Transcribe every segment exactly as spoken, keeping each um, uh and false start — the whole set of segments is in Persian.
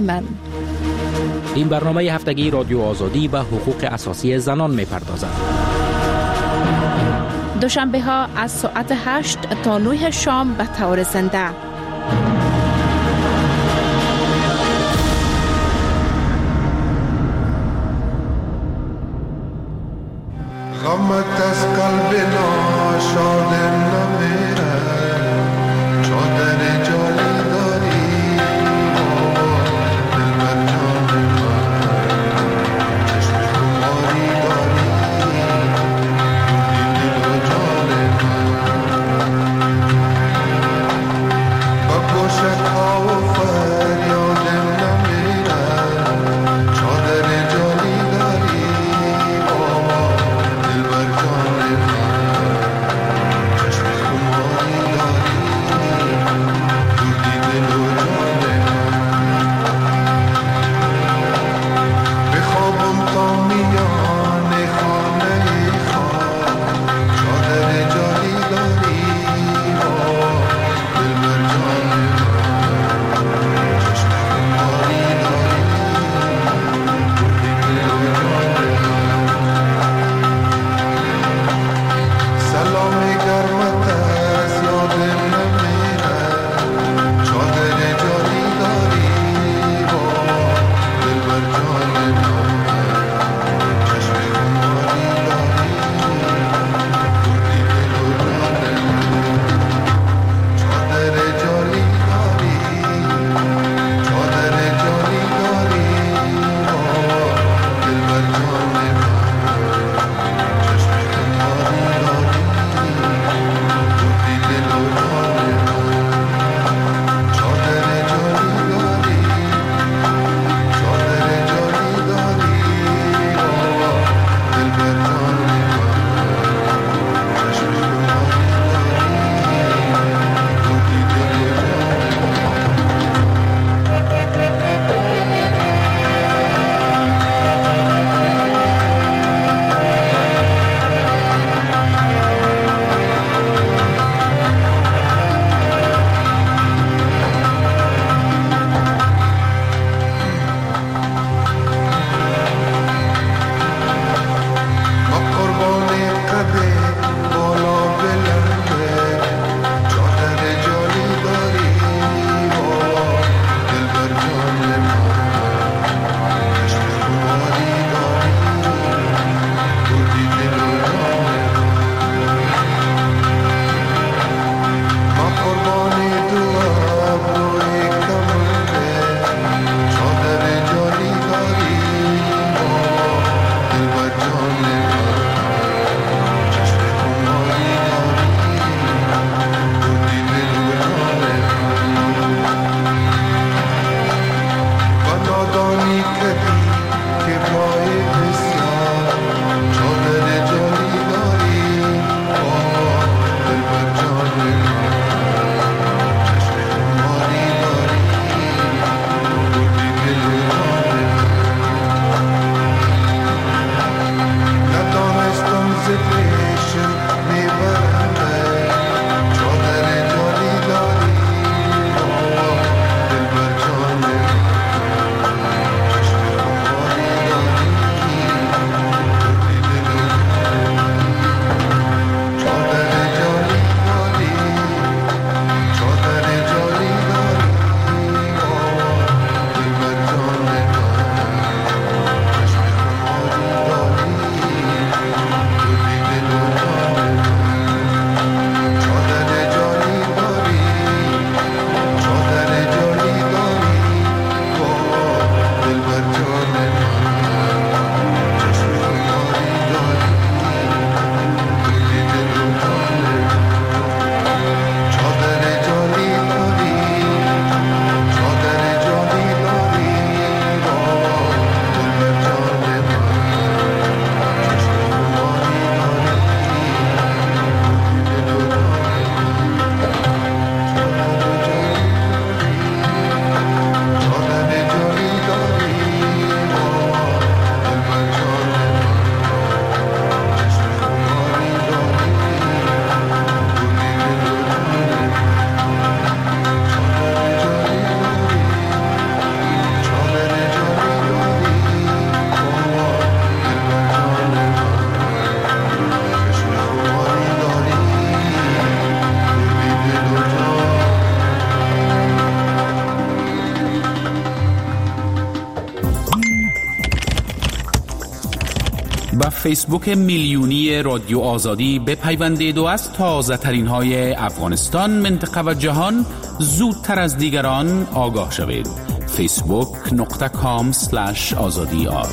من. این برنامه هفتگی رادیو آزادی به حقوق اساسی زنان می‌پردازد. دوشنبه ها از ساعت هشت تا نه شام به طور زنده. غمت از قلب ناشاد نمیره، چادر جالی داری دلبر جان من، چشم خماری داری دل و جان من، با گوشت ها و فریادم نمیره، چادر جالی داری دلبر جان من، و فیسبوک میلیونی رادیو آزادی بپیوندید و از تازه ترین های افغانستان، منطقه و جهان زودتر از دیگران آگاه شوید. فیسبوک نقطه کام سلش آزادی آر.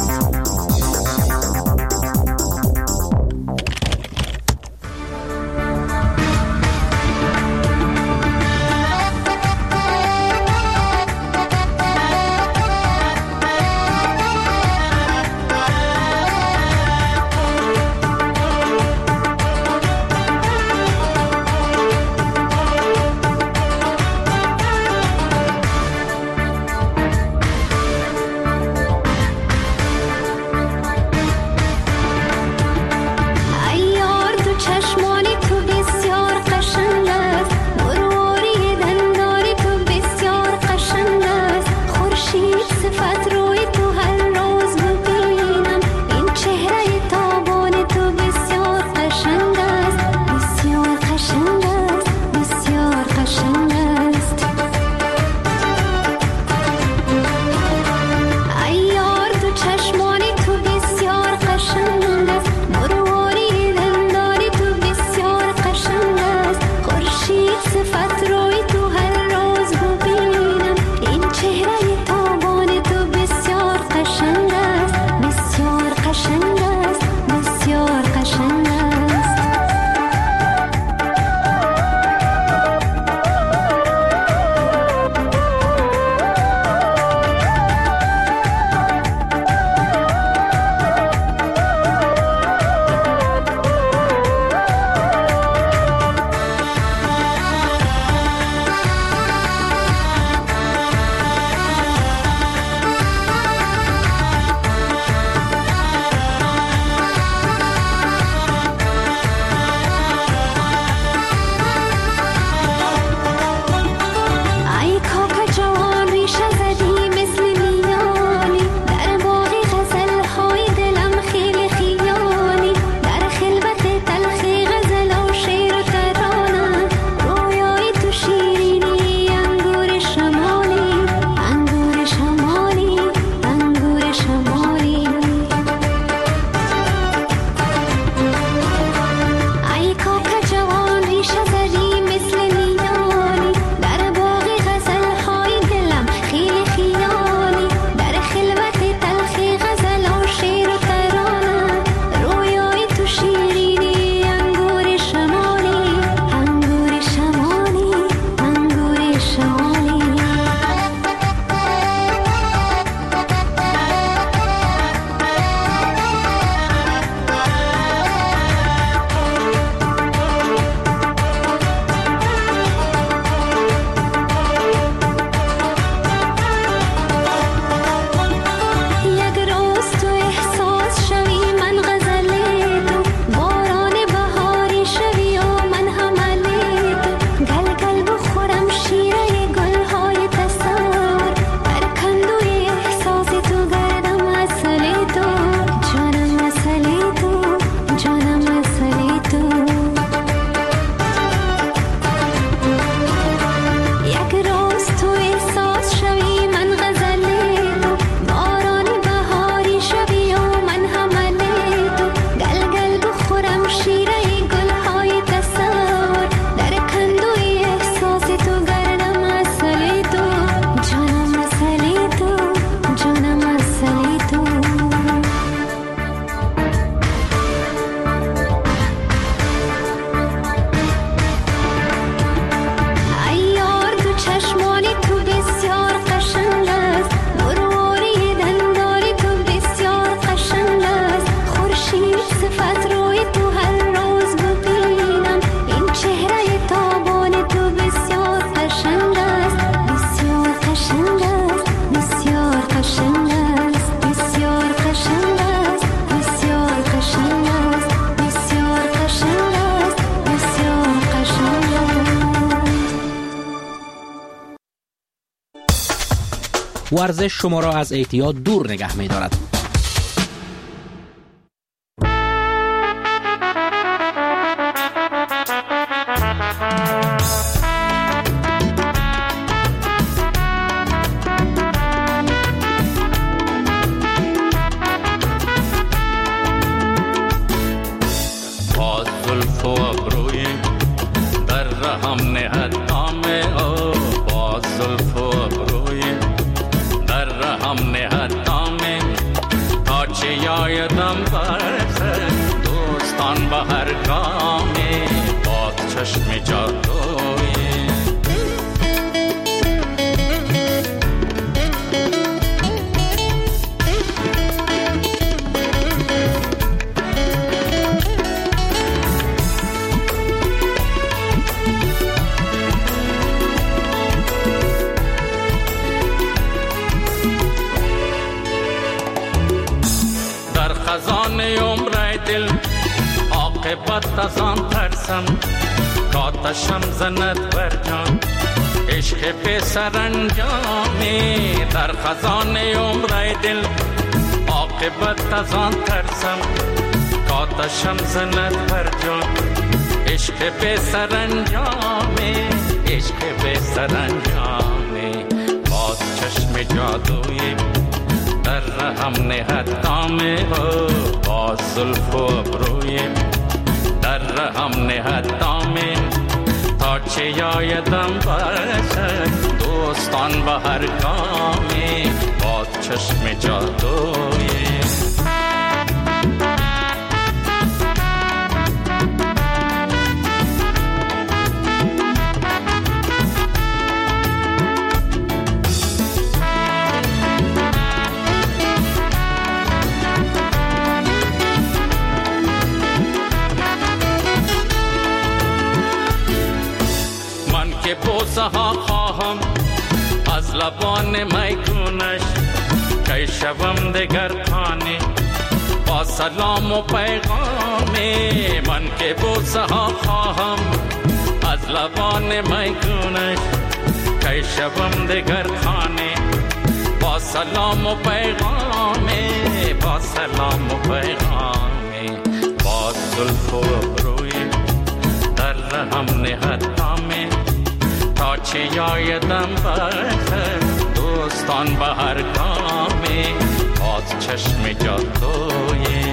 ورزش شما را از اعتیاد دور نگه می دارد. چه آیدم برسد دوستان به هر گامی باد چشم جادوی. خزانه عمر دل عاقبت از آن ترسم کاتشم زند بر جان عشق به سرانجامی. در خزانه عمر دل عاقبت از آن ترسم کاتشم زند بر جان عشق به سرانجامی. عشق به سرانجامی باد چشم جادویی در رحم نهد دامه با زلف و ابروی در رحم نهد دامه تا چه آیدم برسد دوستان به هر گامی با چشم جادوی. که بوسه ها خواهم از لبان میگونش که شوم دگر خانه با سلام و پیغامی. من که بوسه ها خواهم از لبان میگونش که شوم دگر خانه با سلام و پیغامی. با سلام و پیغامی با زلف و ابروی در رحم نهد دامه تا چه آیدم برسد دوستان به هر گامی باز چشم جادوی.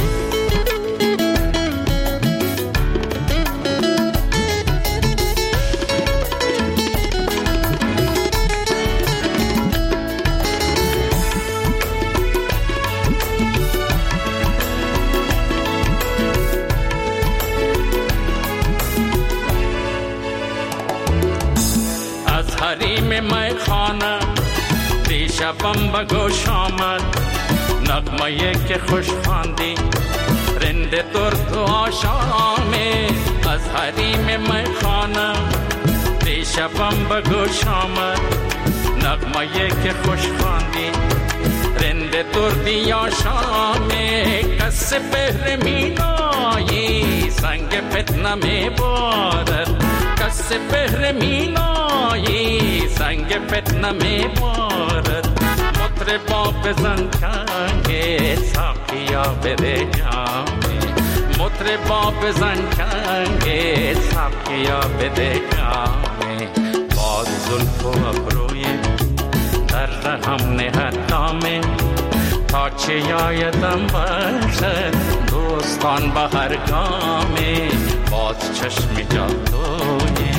حریم می خانه دیشبم به گوش آمد نغمه که خوش خواندی رند درد و آشامی. از حریم می خانه دیشبم به گوش آمد نغمه که خوش خواندی رند دردی آشامی. کس بهر مینایی سنگ فتنه می بارد کس بهر مینایی سنگ فتنه می بارد. مطربا بزن چنگ ساقیا بده جامی. مطربا بزن چنگ ساقیا بده جامی. با زلف و ابروی در رحم نهد دامه تا چه آیدم برسد دوستان به هر گامی باز چشم جادوی.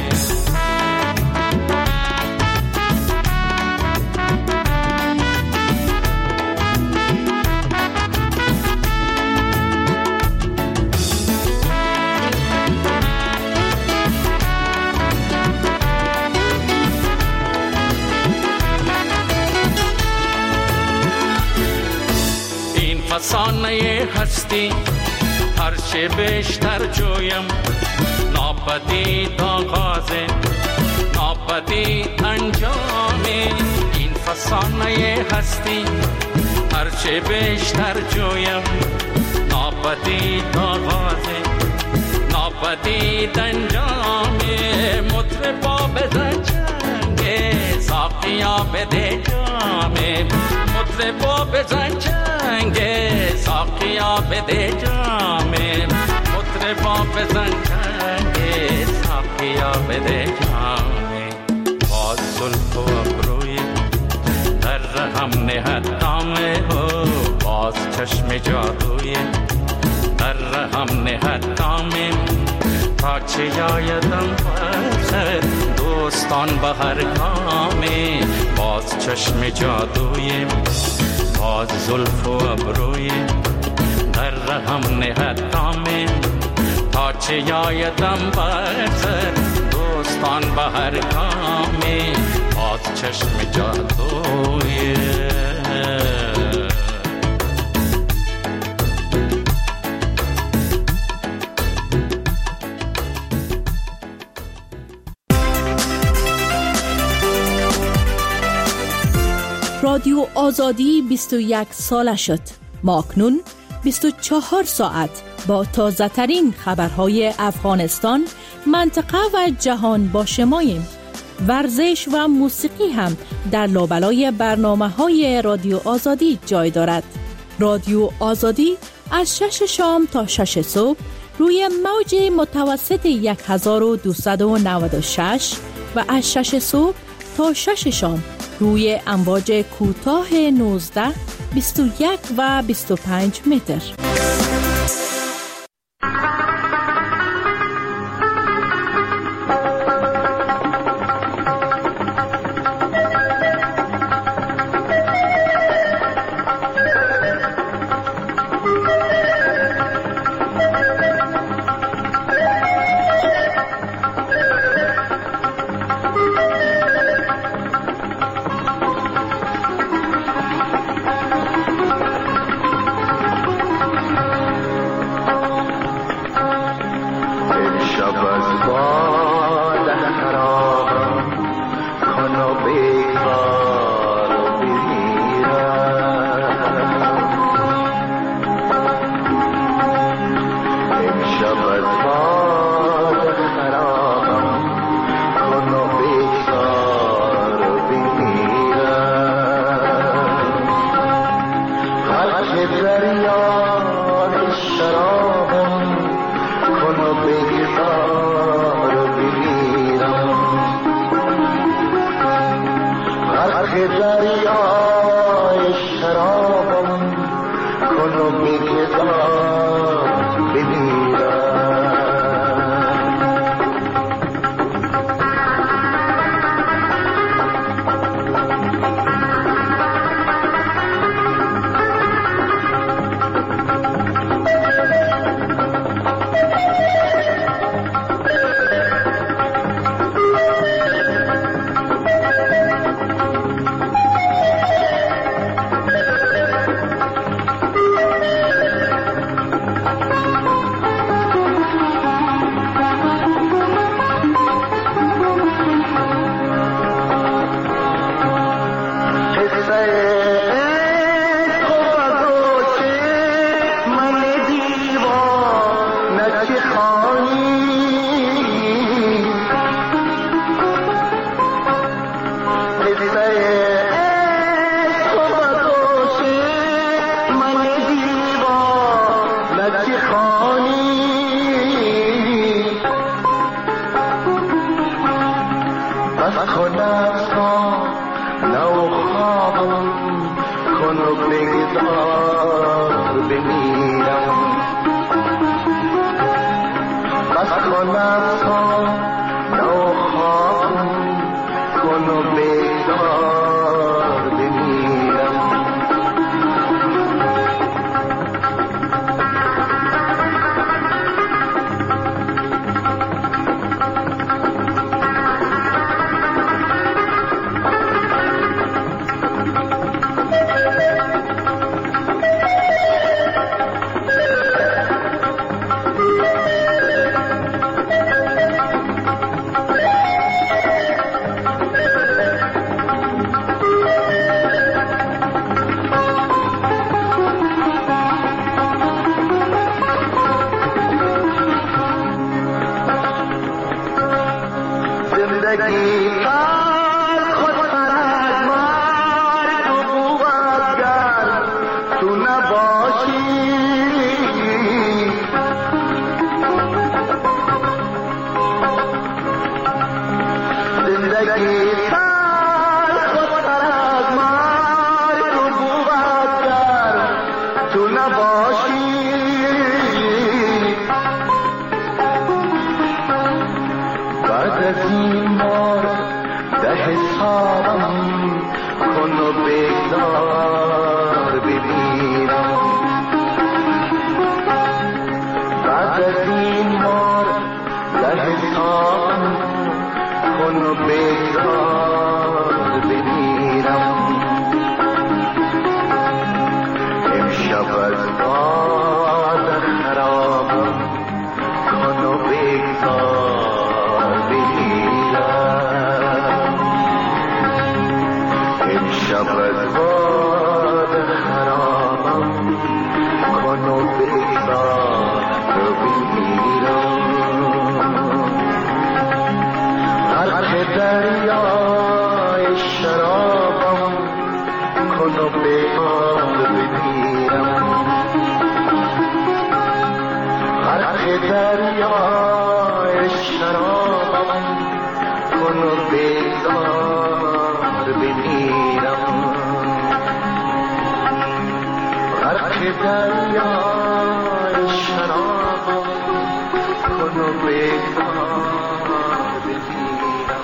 این فسانه هستی هر چه بیشتر جویم ناپدید آغاز ناپدید انجام. این فسانه هستی هر چه بیشتر جویم ناپدید آغاز ناپدید انجام. مطربا بزن چنگ ساقیا بده جام. مطربا بزن چنگ ساقیا بده جام. مطربا بزن چنگ ساقیا بده جام. باز زلف و ابروی در رحم نهد دامه باز چشم جادوی در رحم نهد دامه تا چه آیدم برسد دوستان به هر گامی باز چشم جادوی باز زلف و ابروی در رهم نهد دامن تا چه یایدم برسر دوستان به هر کامی باز چشم جادوی رادیو آزادی بیست و یک ساله شد. ما اکنون بیست و چهار ساعت با تازه ترین خبرهای افغانستان، منطقه و جهان با شماییم. ورزش و موسیقی هم در لابلای برنامه های رادیو آزادی جای دارد. رادیو آزادی از شش شام تا شش صبح روی موج متوسط هزار و دویست و نود و شش و از شش صبح تا شش شام روی امواج کوتاه نوزده، بیست و یک و بیست و پنج متر. امشب از باد خرابم کن و بگذار بگیرم امشب از باد خرابم کن و بگذار بگیرم غرق دریای شرابم کن و بگذار بگیرم غرق دریای شرابم کن و بگذار بگیرم غرق دریای شرابم کن و بگذار بگیرم.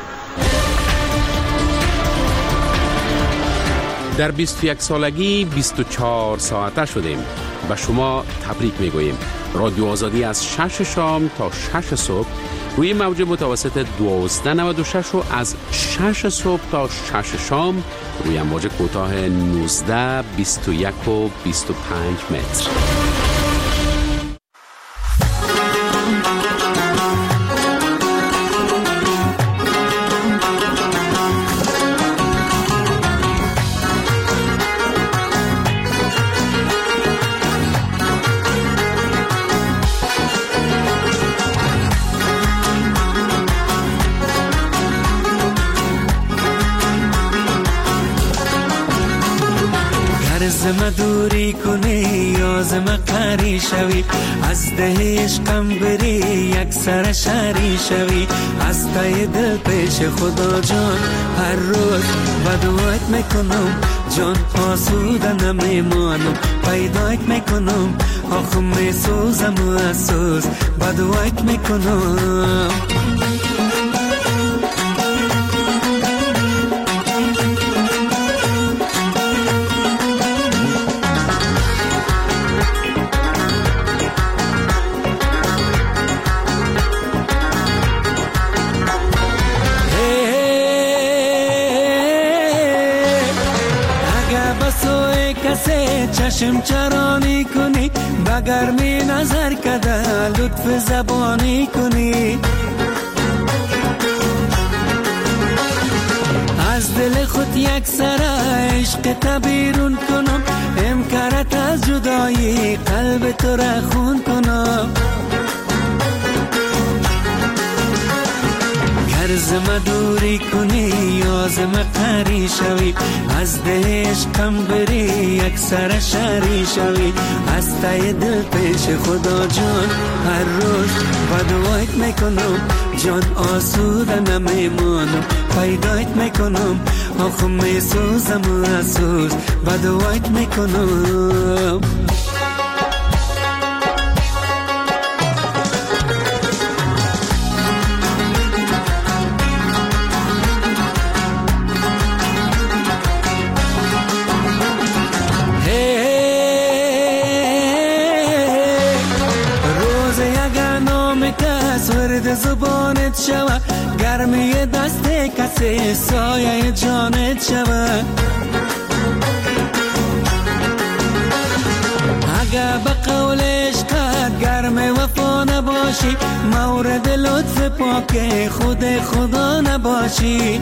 در بیست و یک سالگی بیست و چهار ساعته شدیم. به شما تبریک میگوییم. رادیو آزادی از شش شام تا شش صبح روی موج متوسط دوازده نود و شش و از شش صبح تا شش شام روی امواج کوتاه نوزده، بیست و یک و بیست و پنج متر. زم دوری کنی یا زم قری شوی از ده عشقم بری یک سر شری شوی از تای دل پیش خدا جان هر روز بدوایت میکنم جان آسوده نمیمانم پیدایت میکنم آخم میسوزم و اسوز بدوایت میکنم چشم چرانی کنی بگرمی نظر کده لطف زبانی کنی از دل خود یک سر عشق تبیرون کنم امکارت از جدایی قلب تو را خون کنم زم دوری کنی یا زم قری شوی از ده عشقم بری یک سر شری شوی از تای دل پیش خدا جان هر روز بدوایت میکنم جان آسوده نمیمانم پیدایت میکنم آخم میسوزم و اسوز بدوایت میکنم زبانت شوه گرمی دست کسی سایه جانت شوه اگه به قول عشقت گرم وفا نباشی مورد لطف پاک خود خدا نباشی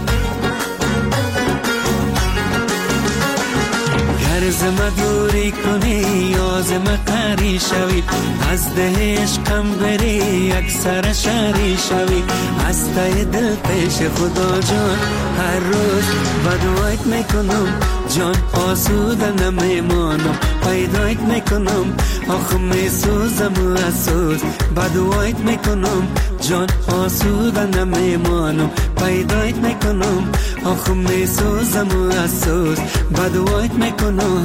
زم دوری کنی یا زم قری شوی از ده عشقم بری یک سر شری شوی از تای دل پیش خدا جان هر روز بدوایت میکنم جان آسوده نمیمانم پیدایت میکنم آخ میسوزم و اسوز بدوایت میکنم جان آسوده نمیمانم پیدایت میکنم آخ میسوزم و اسوز بدوایت میکنم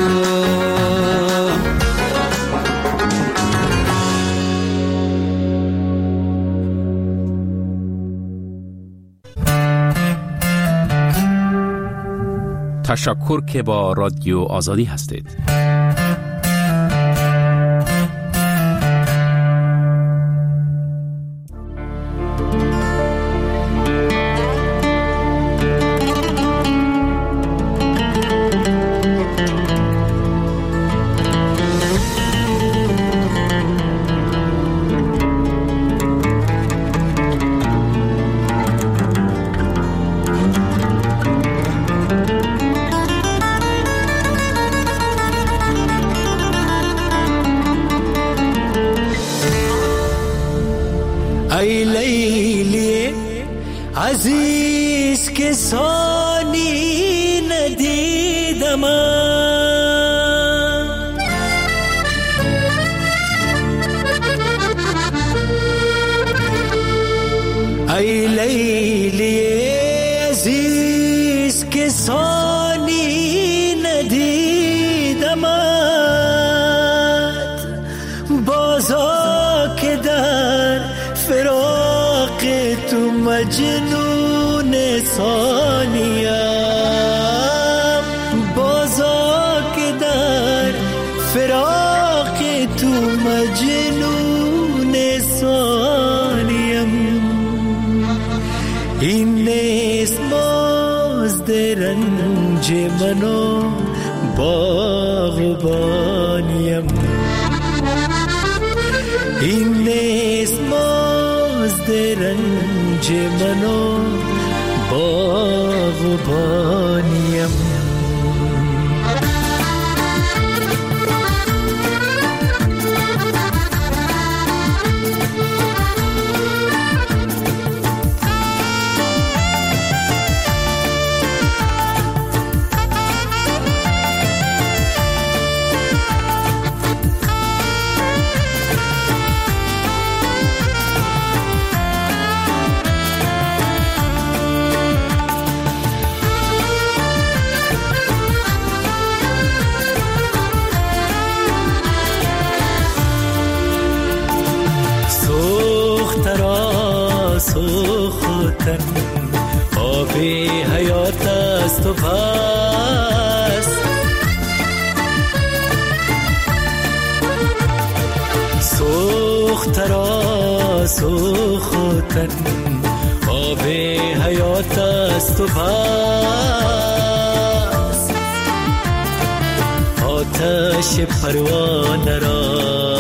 تشکر که با رادیو آزادی هستید. عزیز که سانی ندیدم ای لیلی عزیز که سانی ندیدمت بازا که در فراق تو مجنون ثانیم بازا که در فراق تو مجنون ثانیم این نیست مزد رنج منو باغبانیم این نیست مزد رنج منو باغبانیم سوختن آب حیات است و پس سوخت را سوختن آب حیات است و پس آتش پروانه را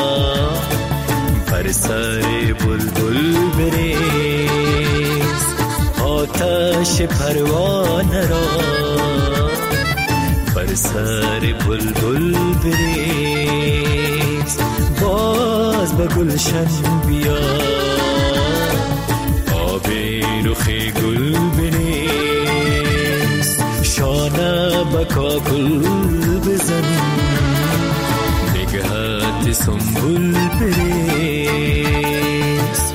بر سر بلبل بریز آتش پروانه را بر سر بلبل بریز باز به گلشن بیا آب رخ گل بریز شانه به کاکل بزن نگهت سنبول بریز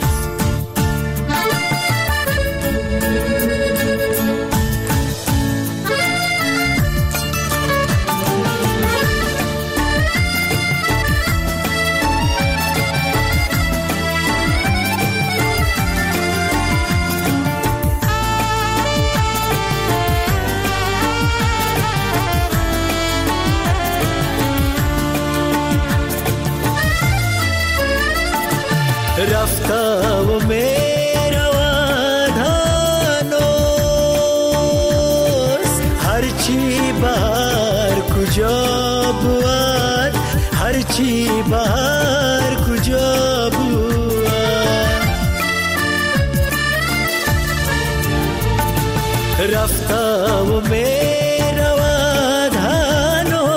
رفته و میرود هنوز هرچی بر کجا بود هرچی بر کجا بود رفته و میرود